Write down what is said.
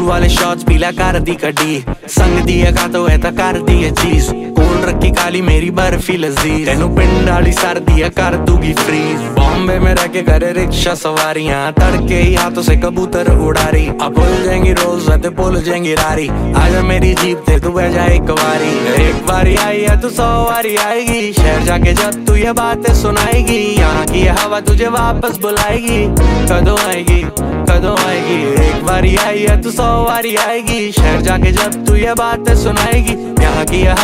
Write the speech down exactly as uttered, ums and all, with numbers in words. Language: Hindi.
वाले शॉट्स पीला कर दी कड्डी संग दिया का तो है कर दी है चीज कोल्ड रखी काली मेरी बर्फी लजीज तेनू पिंड वाली सर्दी है कर दूंगी फ्रीज बॉम्बे में रह के करे रिक्शा सवारियां तड़के ही हाथों से कबूतर उड़ा रही अब भूल जाएंगी रोज रहते भूल जाएंगी रारी आजा मेरी जीप ते तू बह जाए एक बारी एक बारी आई है तू सौ बारी आएगी शहर जाके जब तू ये बातें सुनाएगी यहाँ की हवा तुझे वापस बुलाएगी कदों आएगी कदों आएगी एक बारी आई है तू सौ बारी आएगी शहर जाके जब तू ये बातें सुनाएगी यहाँ की